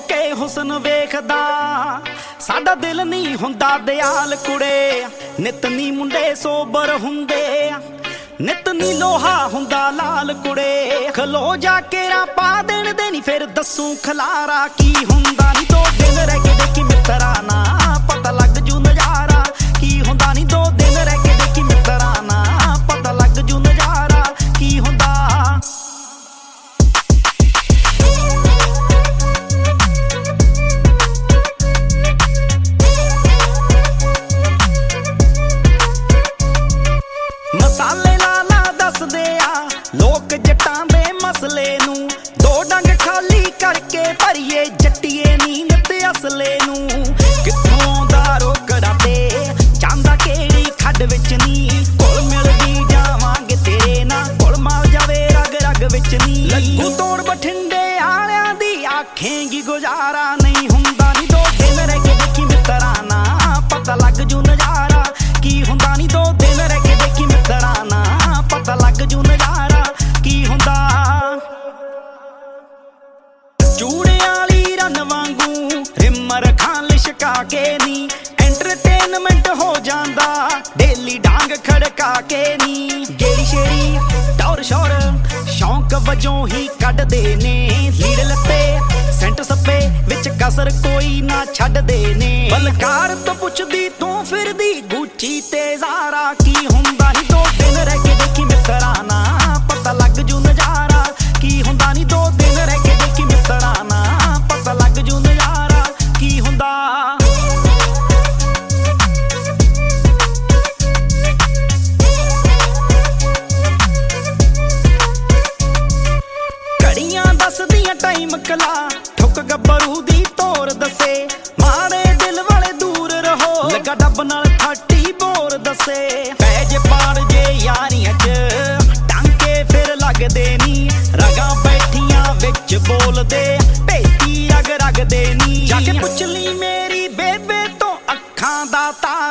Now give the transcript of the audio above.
ਕੇ ਹੁਸਨ ਵੇਖਦਾ ਸਾਡਾ ਦਿਲ ਨਹੀਂ ਹੁੰਦਾ ਦਿਆਲ ਕੁੜੇ। ਨਿਤ ਨੀ ਮੁੰਡੇ ਸੋਬਰ ਹੁੰਦੇ ਨਿਤ ਨੀ ਲੋਹਾ ਹੁੰਦਾ ਲਾਲ ਕੁੜੇ। ਖਲੋ ਜਾ ਕੇ ਰਾ ਪਾ ਦੇਣ ਦੇ ਨੀ ਫਿਰ ਦੱਸੂ ਖਲਾਰਾ ਕੀ ਹੁੰਦਾ ਨੀ। 2 ਦਿਨ ਰਹਿ ਕੇ ਦੇਖੀ ਮਿੱਤਰਾ ਨਾ ਪਤਾ ਲੱਗ ਜੂ ਨਜ਼ਾਰਾ ਕੀ ਹੁੰਦਾ ਨੀ। 2 ਦਿਨ ਰਹਿ ਕੇ ਦੇਖੀ ਮਿੱਤਰਾ ਨਾ ਪਤਾ ਲੱਗ ਜੂ ਨਜ਼ਾਰਾ ਕੀ ਹੁੰਦਾ। ਮਸਾਲੇ ਲਾਲਾ ਦੱਸਦੇ ਆ ਲੋਕ ਜੱਟਾਂ ਦੇ ਮਸਲੇ ਨੂੰ। 2 ਡੰਗ ਖਾਲੀ ਕਰਕੇ ਭਰੀਏ ਜੱਟੀਏ ਨੀ ਨਿੱਤ ਅਸਲੇ ਨੂੰ। ਕਿੱਥੋਂ ਦਾ ਰੋਕੜਾ ਤੇ ਚਾਂਦਾ ਕਿਹੜੀ ਖੱਡ ਵਿੱਚ ਨੀ। ਘੁਲ ਮਿਲਦੀ ਜਾਵਾਂਗੇ ਤੇਰੇ ਨਾਲ ਘੁਲ ਮਾਲ ਜਾਵੇ ਰਗ ਰਗ ਵਿੱਚ ਨੀ। ਲੱਗੂ ਤੋੜ ਬਠਿੰਡੇ ਆਲਿਆਂ ਦੀ ਆਖੇਂਗੀ ਗੁਜ਼ਾਰਾ ਨਹੀਂ ਹੁੰਦਾ ਨੀ। 2 ਦਿਨ ਰਹਿ ਕੇ ਦੇਖੀ ਮਿੱਤਰਾ ਨਾ ਪਤਾ ਲੱਗ ਜੂ ਨਜ਼ਾਰਾ ਕੀ ਹੁੰਦਾ ਨੀ। 2 ਦਿਨ ਰਹਿ ਕੇ ਦੇਖੀ ਮਿੱਤਰਾ ਨਾ ਪਤਾ ਲੱਗ ਜੂ ਨਜ਼ਾਰਾ ਕੀ ਹੁੰਦਾ। ਚੂੜੇ ਵਾਲੀ ਰਨ ਵਾਂਗੂ ਰਿਮਰ ਖਾਂ ਲਿਸ਼ਕਾ ਕੇ ਨੀ। ਐਂਟਰਟੇਨਮੈਂਟ ਹੋ ਜਾਂਦਾ ਡੇਲੀ ਡਾਂਗ ਖੜਕਾ ਕੇ ਨੀ। ਗੇੜੀ ਸ਼ੇਰੀ ਟੌਰ ਸ਼ੌਰ ਸ਼ੌਂਕ ਵਜੋਂ ਹੀ ਕੱਢਦੇ ਨੇ। ਲੀੜ ਲੱਤੇ ਸੈਂਟ ਸੱਪੇ ਵਿੱਚ ਕਸਰ ਕੋਈ ਨਾ ਛੱਡਦੇ ਨੇ। ਬਲਕਾਰ ਤੋਂ ਪੁੱਛਦੀ ਤੂੰ ਫਿਰਦੀ ਗੁੱਚੀ ਤੇ ਜ਼ਾਰਾ ਕੀ ਹੁੰਦਾ ਨੀ। 2 ਦਿਨ ਰਹਿ ਕੇ ਦੇਖੀ ਮਿੱਤਰਾ ਨਾ ਪਤਾ ਲੱਗ ਜੂ ਨਜ਼ਾਰਾ ਕੀ ਹੁੰਦਾ ਨੀ। 2 ਦਿਨ ਰਹਿ ਕੇ ਦੇਖੀ ਮਿੱਤਰਾ ਨਾ ਪਤਾ ਲੱਗ ਜੂ ਨਜ਼ਾਰਾ ਕੀ ਹੁੰਦਾ। ਘੜੀਆਂ ਦੱਸਦੀਆਂ ਟਾਈਮ ਕਲਾ ਠੁੱਕ ਗੱਭਰੂ ਦੀ ਤੋਰ ਦੱਸੇ। ਮਾੜੇ ਦਿਲ ਵਾਲੇ ਦੂਰ ਰਹੋ ਲੱਗਾ ਡੱਬ ਨਾਲ 30 ਬੋਰ ਦੱਸੇ। ਪੈ ਜੇ ਪਾੜ ਜੇ ਯਾਰੀਆਂ ਚ ਟਾਂਕੇ ਫਿਰ ਲੱਗਦੇ ਨੀ। ਰਗਾਂ ਬੈਠੀਆਂ ਵਿੱਚ ਬੋਲਦੇ ਭੇਤੀ ਰਗ ਰਗਦੇ ਨੀ। ਜਾ ਕੇ ਪੁੱਛ ਲਈ ਮੇਰੀ ਬੇਬੇ ਤੋਂ ਅੱਖਾਂ ਦਾ ਤਾਰਾ